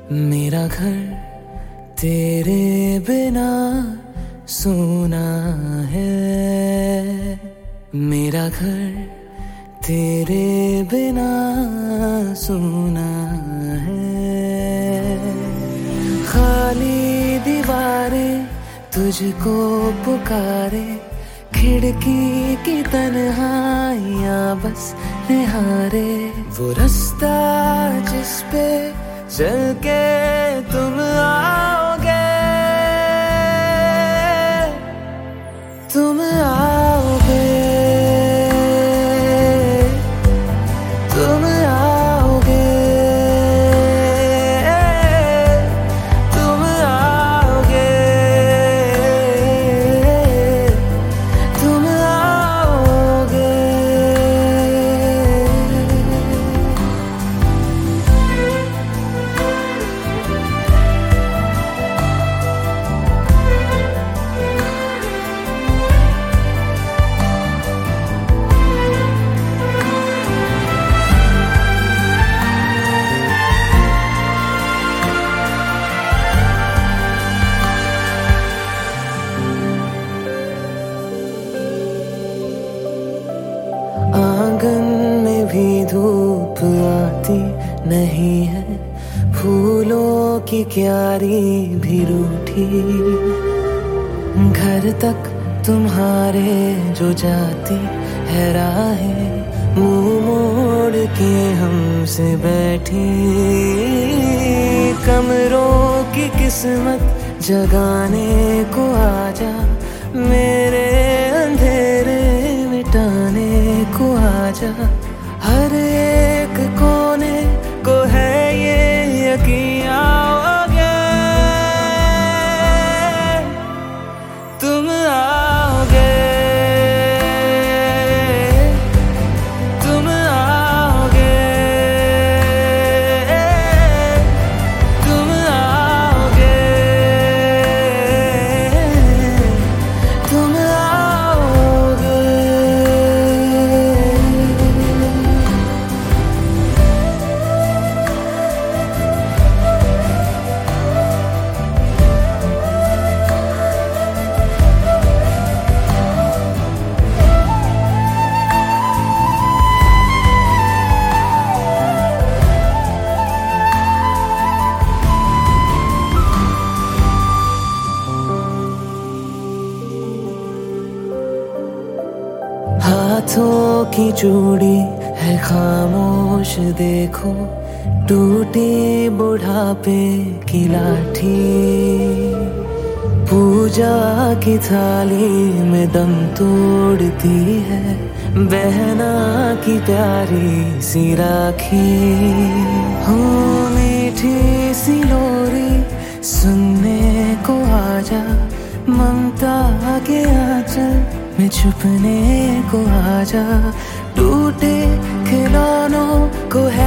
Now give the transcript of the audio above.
मेरा घर तेरे बिना सूना है। मेरा घर तेरे बिना सूना है। खाली दीवारें तुझको पुकारे, खिड़की की तन्हाइयां बस निहारे। वो रास्ता जिस पे चल के तुम आओगे, तुम आओगे, तुम आओगे, तुम आओगे, तुम आओगे। आंगन में भी धूप आती नहीं है, फूलों की क्यारी भी रूठी। घर तक तुम्हारे जो जाती है राहें, मुंह मोड़ के हमसे बैठी। कमरों की किस्मत जगाने को आजा, मेरे अंधेरे मिटाने को आजा। हर एक कोने को है ये यकीन आओगे, तुम आओगे, तुम आओगे, तुम आओगे, तुम आओगे। हाथों की चूड़ी है खामोश देखो, टूटी बुढ़ापे की लाठी। पूजा की थाली में दम तोड़ती है, बहना की प्यारी सी राखी। हो मीठी सी लोरी सुनने को आजा, ममता के आंचल में छुपने को आजा। टूटे खिलौनों को है